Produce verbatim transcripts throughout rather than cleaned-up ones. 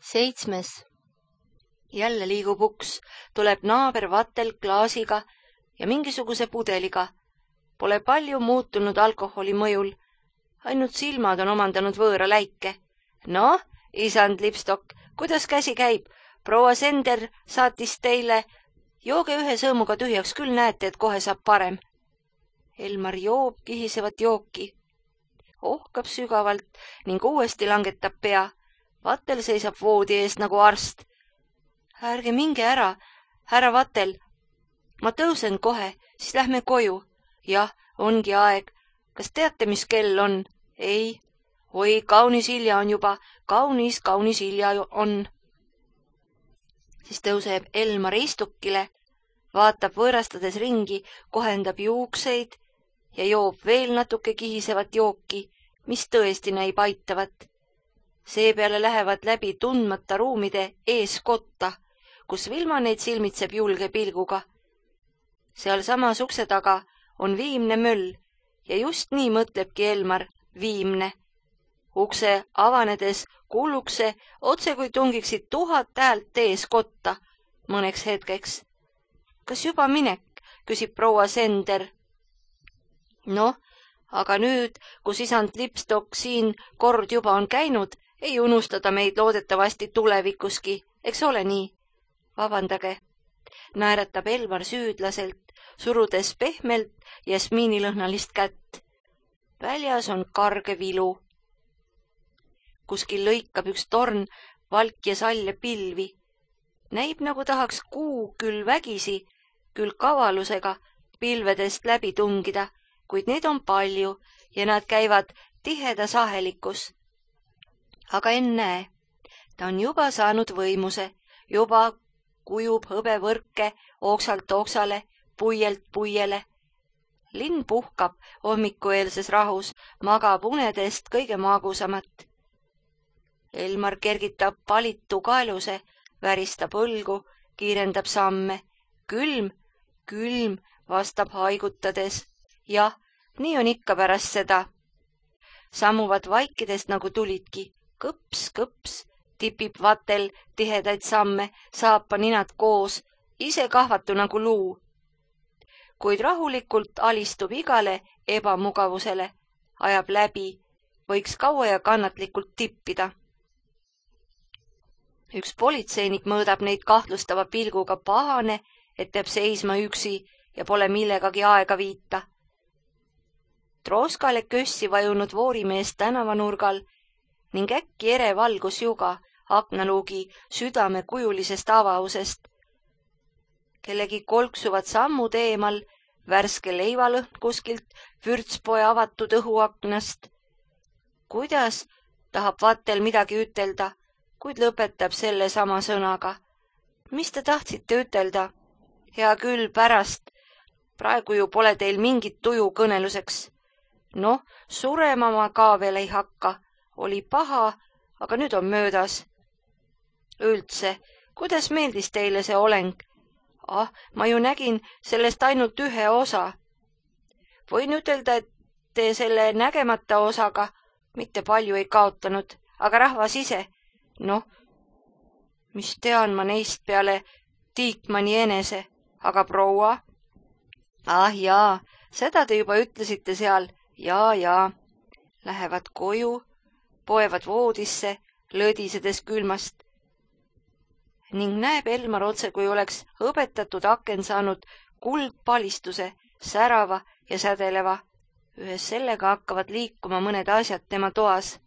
Seitsmes. Jälle liigub uks, tuleb naaber Vatel klaasiga ja mingisuguse pudeliga. Pole palju muutunud alkoholi mõjul. Ainult silmad on omandanud võõra läike. No, isand Lipstok, kuidas käsi käib? Proua Sender saatis teile. Jooge ühe sõõmuga tühjaks, küll näete, et kohe saab parem. Elmar joob kihisevat jooki. Ohkab sügavalt ning uuesti langetab pea. Vatel seisab voodi ees nagu arst. Ärge minge ära, härra Vatel. Ma tõusen kohe, siis lähme koju. Jah, ongi aeg. Kas teate, mis kell on? Ei. Oi, kaunis hilja on juba. Kaunis, kaunis hilja on. Siis tõuseb Elmar istukile, vaatab võõrastades ringi, kohendab juukseid ja joob veel natuke kihisevat jooki, mis tõesti näib aitavat. Seepeale lähevad läbi tundmata ruumide ees kotta, kus Vilma neid silmitseb julge pilguga. Seal samas ukse taga on viimne möll ja just nii mõtlebki Elmar, viimne. Ukse avanedes kuulukse, otse kui tungiksid tuhat häält ees kotta mõneks hetkeks. Kas juba minek, küsib proua Sender. Noh, aga nüüd, kus isand Lipstok siin kord juba on käinud, ei unustada meid loodetavasti tulevikuski, eks ole nii? Vabandage, naeratab Elmar süüdlaselt, surudes pehmelt jasmiinilõhnalist kätt. Väljas on karge vilu. Kuskil lõikab üks torn valk ja salje pilvi. Näib nagu tahaks kuu küll vägisi, küll kavalusega pilvedest läbi tungida, kuid neid on palju ja nad käivad tiheda sahelikus. Aga ennäe, ta on juba saanud võimuse, juba kujub hõbevõrke ooksalt ooksale, puielt puiele. Linn puhkab hommikueelses rahus, magab unedest kõige magusamat. Elmar kergitab palitu kaeluse, väristab õlgu, kiirendab samme. Külm, külm, vastab haigutades. Jah, nii on ikka pärast seda. Sammuvad vaikidest nagu tulidki. Kõps, kõps, tipib Vatel tihedaid samme, saapa ninad koos, ise kahvatu nagu luu. Kuid rahulikult alistub igale ebamugavusele, ajab läbi, võiks kaua ja kannatlikult tippida. Üks politseinik mõõdab neid kahtlustava pilguga, pahane, et peab seisma üksi ja pole millegagi aega viita. Trooskale kössi vajunud voorimees tänavanurgal ning äkki ere valgus juga aknaluugi südame kujulisest avausest. Kellegi kolksuvad sammud eemal, värske leivalõhn kuskilt vürtspoe avatud õhuaknast. Kuidas, tahab Vatel midagi ütelda, kuid lõpetab selle sama sõnaga. Mis te tahtsite ütelda? Hea küll, pärast. Praegu ju pole teil mingit tuju kõneluseks. Noh, surema ma ka veel ei hakka. Oli paha, aga nüüd on möödas. Üldse, kuidas meeldis teile see oleng? Ah, ma ju nägin sellest ainult ühe osa. Võin ütelda, et te selle nägemata osaga mitte palju ei kaotanud, aga rahvas ise. Noh, mis tean ma neist peale Tiikmanni enese, aga proua? Ah jaa, seda te juba ütlesite seal, jaa, jaa. Lähevad koju, poevad voodisse, lõdisedes külmast. Ning näeb Elmar otse, kui oleks õbetatud aken saanud kuldpalistuse, särava ja sädeleva. Ühes sellega hakkavad liikuma mõned asjad tema toas.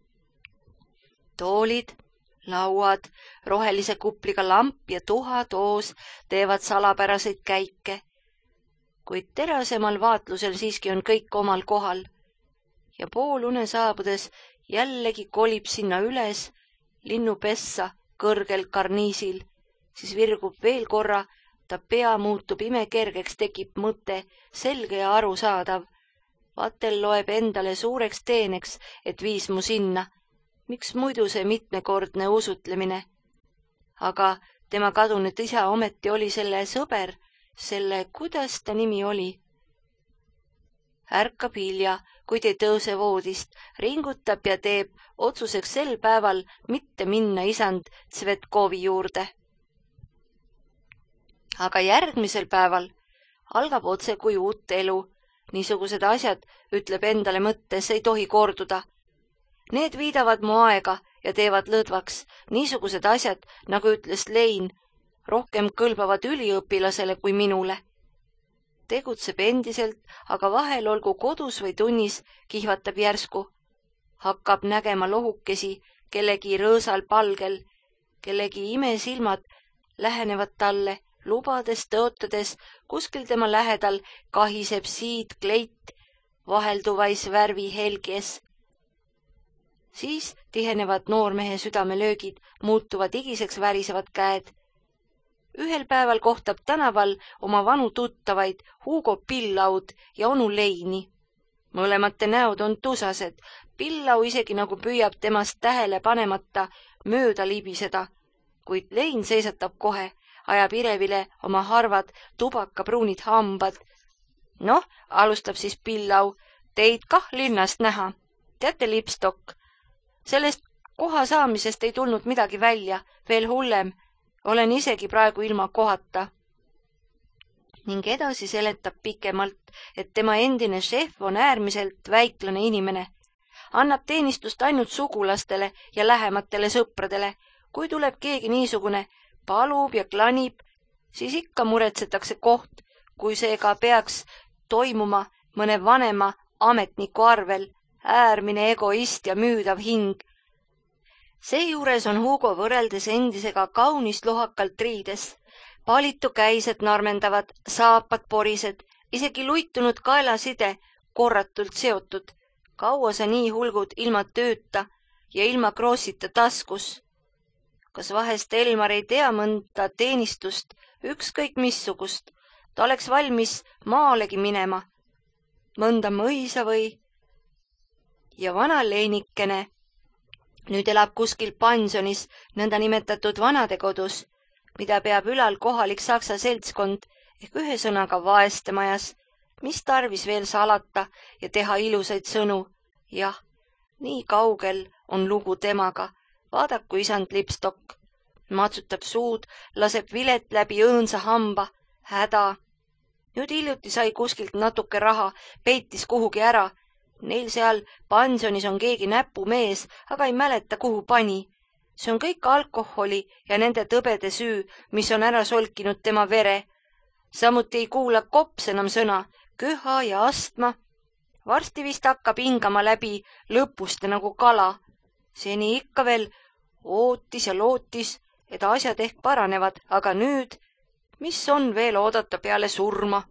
Toolid, lauad, rohelise kupliga lamp ja tuhatoos teevad salapäraseid käike. Kuid terasemal vaatlusel siiski on kõik omal kohal. Ja poolune saabudes jällegi kolib sinna üles linnupessa kõrgel karniisil, siis virgub veel korra, ta pea muutub imekergeks, tekib mõte, selge ja arusaadav. Vatel loeb endale suureks teeneks, et viis mu sinna. Miks muidu see mitmekordne usutlemine? Aga tema kadunud isa ometi oli selle sõber, selle, kuidas ta nimi oli? Ärkab hilja, kuid ei tõuse voodist, ringutab ja teeb otsuseks sel päeval mitte minna isand Tsvetkovi juurde. Aga järgmisel päeval algab otse kui uut elu. Niisugused asjad, ütleb endale mõttes, ei tohi korduda. Need viidavad mu aega ja teevad lõdvaks. Niisugused asjad, nagu ütles Lein, rohkem kõlbavad üliõpilasele kui minule. Tegutseb endiselt, aga vahel olgu kodus või tunnis, kihvatab järsku. Hakkab nägema lohukesi kellegi rõõsal palgel, kellegi imesilmad lähenevad talle, lubades tõotades, kuskil tema lähedal kahiseb siid kleit vahelduvais värvi helgies. Siis tihenevad noormehe südamelöögid, muutuvad igiseks värisevad käed. Ühel päeval kohtab tänaval oma vanu tuttavaid Hugo Pillaud ja onu Leini. Mõlemate näod on tusased. Pillau isegi nagu püüab temast tähele panemata mööda libiseda, kuid Lein seisatab kohe, ajab irevile oma harvad tubakapruunid hambad. Noh, alustab siis Pillau, teid kah linnast näha. Teate, Lipstok, sellest koha saamisest ei tulnud midagi välja, veel hullem. Olen isegi praegu ilma kohata. Ning edasi seletab pikemalt, et tema endine šef on äärmiselt väiklane inimene. Annab teenistust ainult sugulastele ja lähematele sõpradele. Kui tuleb keegi niisugune, palub ja klanib, siis ikka muretsetakse koht, kui see ka peaks toimuma mõne vanema ametniku arvel, äärmine egoist ja müüdav hing. Seejuures on Hugo võrreldes endisega kaunist lohakalt riides. Palitu käised narmendavad, saapad porised, isegi luitunud kaelaside korratult seotud. Kaua sa nii hulgud ilma tööta ja ilma kroosita taskus? Kas vahest Elmar ei tea mõnda teenistust, ükskõik missugust? Ta oleks valmis maalegi minema. Mõnda mõisa või? Ja vana Leinikene nüüd elab kuskil pensionis, nõnda nimetatud vanadekodus, mida peab ülal kohalik saksa seltskond ehk ühe sõnaga vaestemajas. Mis tarvis veel salata ja teha ilusaid sõnu? Jah, nii kaugel on lugu temaga. Vaadaku isand Lipstok. Matsutab suud, laseb vilet läbi õõnsa hamba. Häda. Nüüd hiljuti sai kuskilt natuke raha, peitis kuhugi ära. Neil seal pensionis on keegi näpumees, aga ei mäleta, kuhu pani. See on kõik alkoholi ja nende tõbede süü, mis on ära solkinud tema vere. Samuti ei kuula kops enam sõna, köha ja astma. Varsti vist hakkab hingama läbi lõpuste nagu kala. Seni ikka veel ootis ja lootis, et asjad ehk paranevad, aga nüüd, mis on veel oodata peale surma?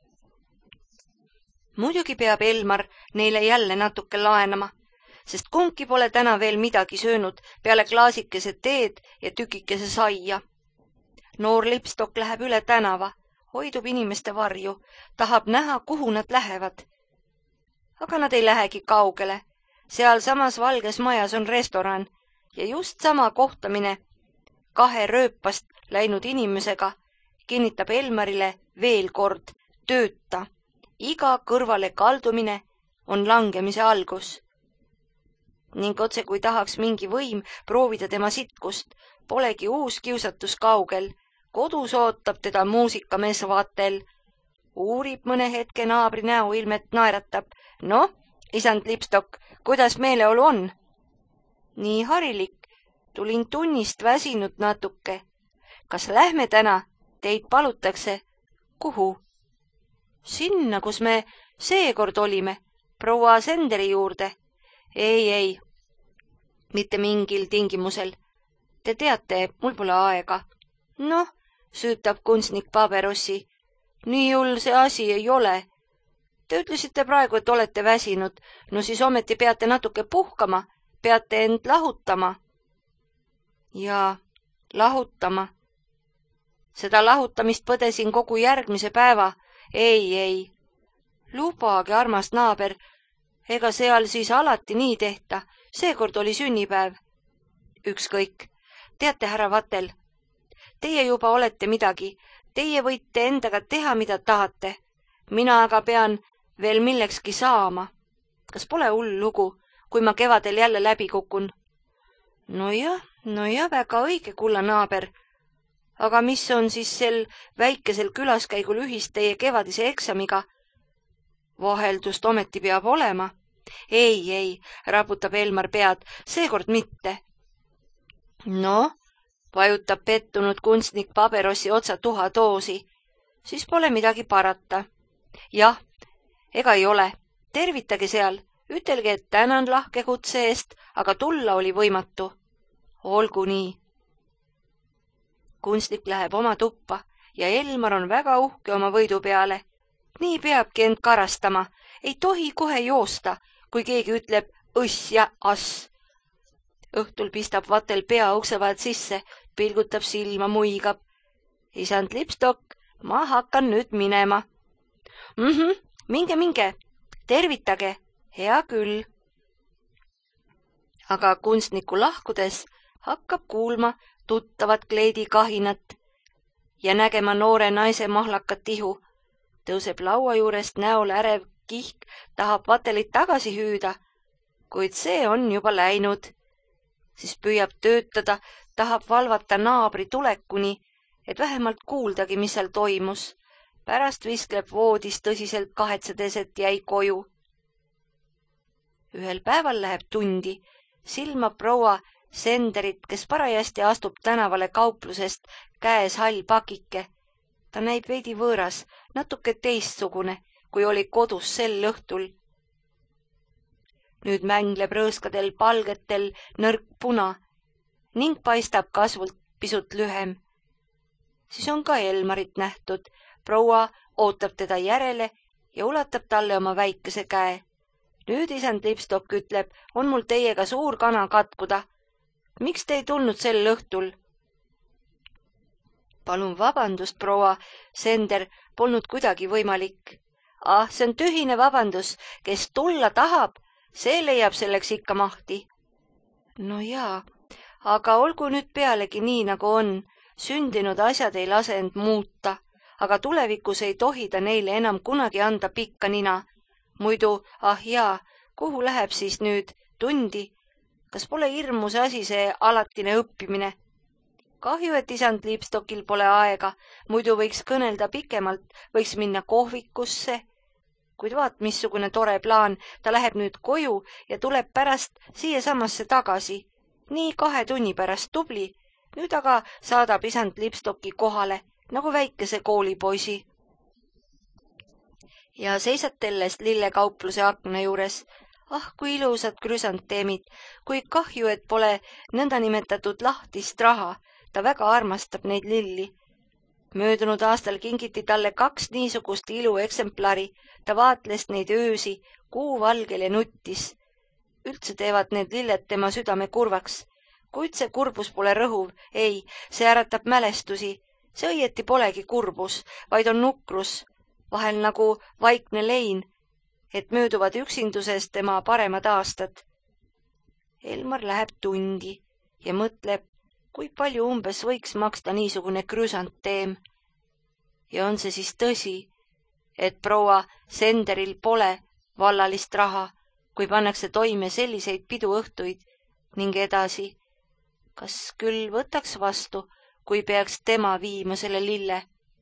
Muidugi peab Elmar neile jälle natuke laenama, sest kumbki pole täna veel midagi söönud peale klaasikese teed ja tükikese saia. Noor Lipstok läheb üle tänava, hoidub inimeste varju, tahab näha, kuhu nad lähevad. Aga nad ei lähegi kaugele. Seal samas valges majas on restoran ja just sama kohtamine kahe rööpast läinud inimesega kinnitab Elmarile veel kord tööta. Iga kõrvale kaldumine on langemise algus. Ning otse kui tahaks mingi võim proovida tema sitkust, polegi uus kiusatus kaugel. Kodus ootab teda muusikamees vaatel. Uurib mõne hetke naabri näoilmet, naeratab. No, isand Lipstok, kuidas meeleolu on? Nii harilik. Tulin tunnist väsinud natuke. Kas lähme täna? Teid palutakse. Kuhu? Sinna, kus me seekord olime, proua Senderi juurde. Ei, ei, mitte mingil tingimusel. Te teate, mul pole aega. Noh, süütab kunstnik Paberossi. Nii hull see asi ei ole. Te ütlesite praegu, et olete väsinud. No siis ometi peate natuke puhkama, peate end lahutama. Jaa, lahutama. Seda lahutamist põdesin kogu järgmise päeva. Ei, ei. Lubage, armas naaber, ega seal siis alati nii tehta. Seekord oli sünnipäev. Ükskõik. Teate, härra Vatel, teie juba olete midagi. Teie võite endaga teha, mida tahate. Mina aga pean veel millekski saama. Kas pole hull lugu? kui ma kevadel jälle läbi kukun. No jah, no jah, väga õige, kulla naaber. Aga mis on siis sel väikesel külaskäigul ühist teie kevadise eksamiga? Vaheldust ometi peab olema. Ei, ei, raputab Elmar pead, seekord mitte. No, vajutab pettunud kunstnik paberossi otsa tuhatoosi. Siis pole midagi parata. Jah, ega ei ole. Tervitage seal. Ütelge, et tänan lahke kutse eest, aga tulla oli võimatu. Olgu nii. Kunstnik läheb oma tuppa ja Elmar on väga uhke oma võidu peale. Nii peabki end karastama. Ei tohi kohe joosta, kui keegi ütleb õss ja ass. Õhtul pistab Vatel pea uksevad sisse, pilgutab silma, muigab. Isand Lipstok, ma hakkan nüüd minema. Mhm, minge, minge. Tervitage. Hea küll. Aga kunstniku lahkudes hakkab kuulma tuttavat kleidikahinat ja nägema noore naise mahlakat ihu. Tõuseb laua juurest näol ärev kihk, tahab Vatelit tagasi hüüda, kuid see on juba läinud. Siis püüab töötada, tahab valvata naabri tulekuni, et vähemalt kuuldagi, mis seal toimus. Pärast viskleb voodis tõsiselt kahetsedes, et jäi koju. Ühel päeval läheb tundi, silmab proua Senderit, kes parajasti astub tänavale kauplusest, käes hall pakike. Ta näib veidi võõras, natuke teistsugune, kui oli kodus sel õhtul. Nüüd mängleb rõõskadel palgetel nõrk puna ning paistab kasvult pisut lühem. Siis on ka Elmarit nähtud. Proua ootab teda järele ja ulatab talle oma väikese käe. Nüüd isand Lipstok ütleb, on mul teiega suur kana katkuda. Miks te ei tulnud sel õhtul? Palun vabandust, proua Sender, polnud kuidagi võimalik. Ah, see on tühine vabandus, kes tulla tahab, see leiab selleks ikka mahti. No jaa, aga olgu nüüd pealegi nii, nagu on. Sündinud asjad ei lase end muuta, aga tulevikus ei tohi ta neile enam kunagi anda pikka nina. Muidu, ah jaa, kuhu läheb siis nüüd tundi? Kas pole hirmus asi see alatine õppimine? Kahju, et isand Lipstokil pole aega, muidu võiks kõnelda pikemalt, võiks minna kohvikusse. Kuid vaat, missugune tore plaan, ta läheb nüüd koju ja tuleb pärast siia samasse tagasi. Nii kahe tunni pärast tubli, nüüd aga saadab isand Lipstoki kohale, nagu väikese koolipoisi. Ja seisatelles lillekaupluse akna juures. Ah, kui ilusad krüsanteemid, kui kahju, et pole nõndanimetatud lahtist raha. Ta väga armastab neid lilli. Möödunud aastal kingiti talle kaks niisugust ilu eksemplari. Ta vaatles neid öösi, kuu valgel ja nuttis. Üldse teevad need lilled tema südame kurvaks. Kuid see kurbus pole rõhuv, ei, see äratab mälestusi. See õieti polegi kurbus, vaid on nukrus, vahel nagu vaikne lein, et mööduvad üksindusest tema paremad aastad. Elmar läheb tundi ja mõtleb, kui palju umbes võiks maksta niisugune krüsanteem. Ja on see siis tõsi, et proua Senderil pole vallalist raha, kui pannakse toime selliseid piduõhtuid ning edasi. Kas küll võtaks vastu, kui peaks tema viima selle lille?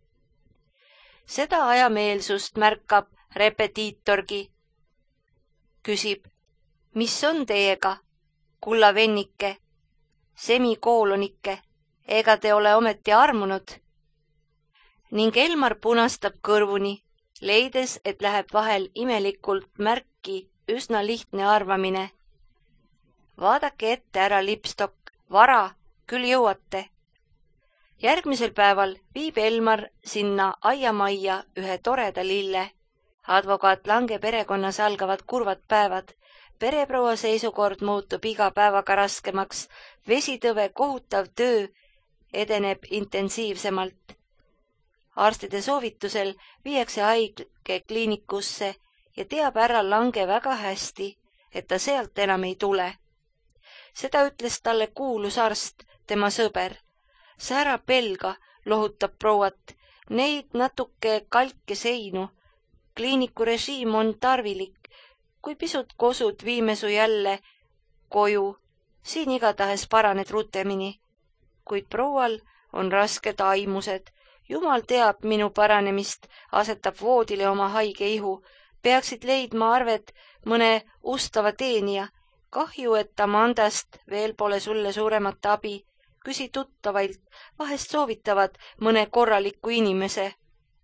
Seda ajameelsust märkab repetiitorgi. Küsib, mis on teiega, kulla vennike? Semikoolonike, ega te ole ometi armunud? Ning Elmar punastab kõrvuni, leides, et läheb vahel imelikult märki üsna lihtne arvamine. Vaadake ette, ära Lipstok, vara, küll jõuate. Järgmisel päeval viib Elmar sinna aiamajja ühe toreda lille. Advokaat Lange perekonnas algavad kurvad päevad. Pereproua seisukord muutub iga päevaga raskemaks, vesitõve kohutav töö edeneb intensiivsemalt. Arstide soovitusel viiakse haige kliinikusse ja teab ära Lange väga hästi, et ta sealt enam ei tule. Seda ütles talle kuulus arst, tema sõber. Sa ära pelga, lohutab prouat, neid natuke kalke seinu. Kliiniku režiim on tarvilik. kui pisut kosud viime su jälle koju, siin igatahes paraned rutemini. Kuid proual on rasked aimused. Jumal teab minu paranemist, asetab voodile oma haige ihu. Peaksid leidma arvet mõne ustava teenija. Kahju, et Amandast veel pole sulle suuremat abi. Küsi tuttavailt, vahest soovitavad mõne korraliku inimese.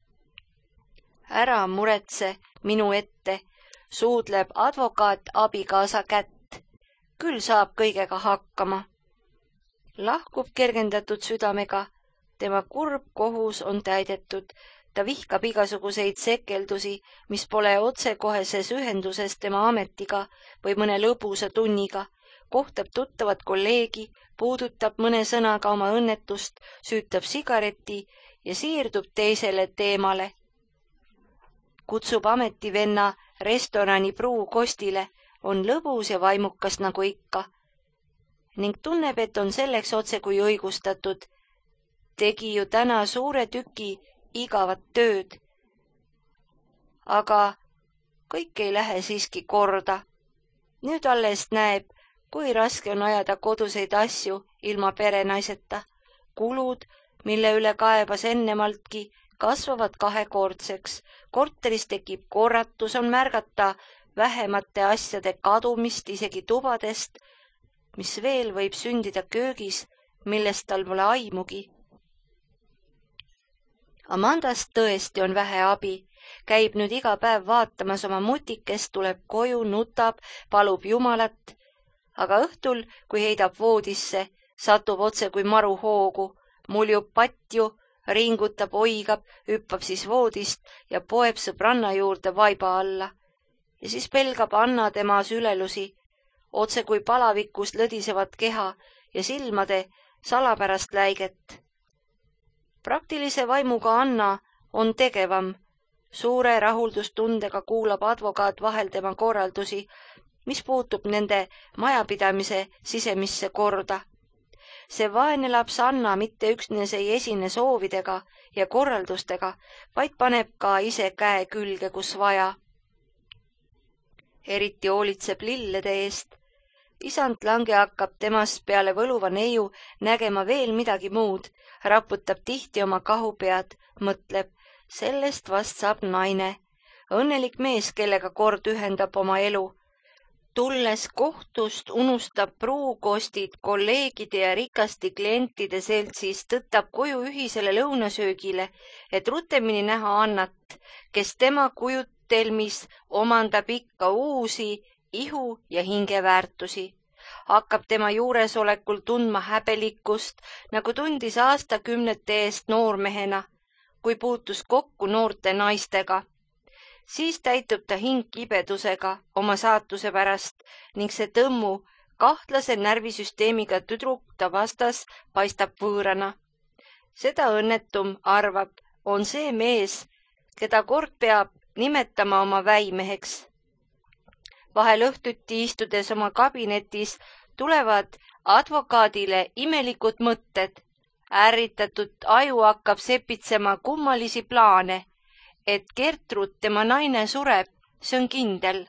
Ära muretse minu ette, suudleb advokaat abikaasa kätt. Küll saab kõigega hakkama. Lahkub kergendatud südamega. Tema kurb kohus on täidetud. Ta vihkab igasuguseid sekeldusi, mis pole otsekoheses ühenduses tema ametiga või mõne lõbusa tunniga. Kohtab tuttavat kolleegi, puudutab mõne sõnaga oma õnnetust, süütab sigareti ja siirdub teisele teemale. Kutsub ametivenna restorani pruukostile, on lõbus ja vaimukas nagu ikka. Ning tunneb, et on selleks otse kui õigustatud. Tegi ju täna suure tüki igavat tööd. Aga kõik ei lähe siiski korda. Nüüd alles näeb, kui raske on ajada koduseid asju ilma perenaiseta. Kulud, mille üle kaebas ennemaltki, kasvavad kahekordseks. Korteris tekib korratus, on märgata vähemate asjade kadumist isegi tubadest, mis veel võib sündida köögis, millest tal pole aimugi. Amandast tõesti on vähe abi. Käib nüüd iga päev vaatamas oma mutikest, tuleb koju, nutab, palub Jumalat. Aga õhtul, kui heidab voodisse, satub otse kui maru hoogu, muljub patju, ringutab, oigab, hüppab siis voodist ja poeb sõbranna juurde vaiba alla. Ja siis pelgab Anna tema sülelusi, otse kui palavikus lõdisevat keha ja silmade salapärast läiget. Praktilise vaimuga Anna on tegevam. Suure rahuldustundega kuulab advokaat vahel tema korraldusi, mis puutub nende majapidamise sisemisse korda. See vaene laps Anna mitte üksnes ei esine soovidega ja korraldustega, vaid paneb ka ise käe külge, kus vaja. Eriti hoolitseb lillede eest. Isand lange hakkab temast peale võluva neiu nägema veel midagi muud, raputab tihti oma kahupead, mõtleb, sellest vast saab naine, õnnelik mees, kellega kord ühendab oma elu. Tulles kohtust unustab pruukostid kolleegide ja rikasti klientide seltsis, tõttab koju ühisele lõunasöögile, et rutemini näha Annat, kes tema kujutelmis omandab ikka uusi ihu ja hingeväärtusi. Hakkab tema juuresolekul tundma häbelikkust, nagu tundis aastakümnete eest noormehena, kui puutus kokku noorte naistega. Siis täitub ta hing kibedusega oma saatuse pärast ning see tõmmu, kahtlase närvisüsteemiga tüdruk ta vastas paistab võõrana. Seda õnnetum, arvab, on see mees, keda kord peab nimetama oma väimeheks. Vahel õhtuti istudes oma kabinetis tulevad advokaadile imelikud mõtted. Ärritatud aju hakkab sepitsema kummalisi plaane, et Gertrud, tema naine, sureb, see on kindel.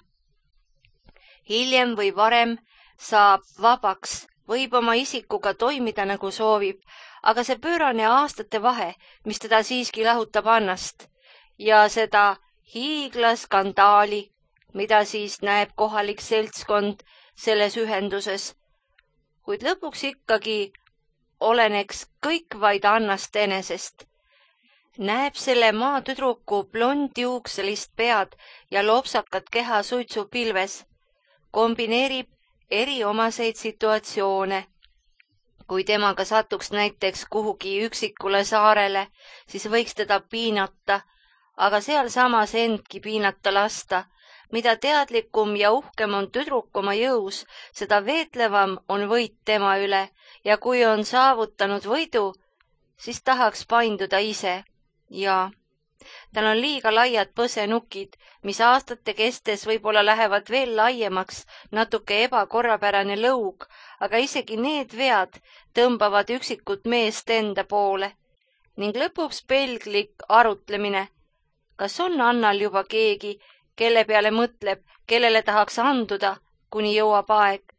Hiljem või varem saab vabaks, võib oma isikuga toimida nagu soovib, aga see pöörane aastate vahe, mis teda siiski lahutab Annast ja seda hiiglaskandaali, mida siis näeb kohalik seltskond selles ühenduses, kuid lõpuks ikkagi oleneks kõik vaid Annast enesest. Näeb selle maatüdruku blondjuukselist pead ja lopsakat keha suitsupilves, kombineerib eri omaseid situatsioone. Kui temaga satuks näiteks kuhugi üksikule saarele, siis võiks teda piinata, aga seal samas endki piinata lasta. Mida teadlikum ja uhkem on tüdruk oma jõus, seda veetlevam on võit tema üle ja kui on saavutanud võidu, siis tahaks painduda ise. Ja tal on liiga laiad põsenukid, mis aastate kestes võib-olla lähevad veel laiemaks, natuke ebakorrapärane lõug, aga isegi need vead tõmbavad üksikut meest enda poole. Ning lõpuks pelglik arutlemine, kas on Annal juba keegi, kelle peale mõtleb, kellele tahaks anduda, kuni jõuab aeg,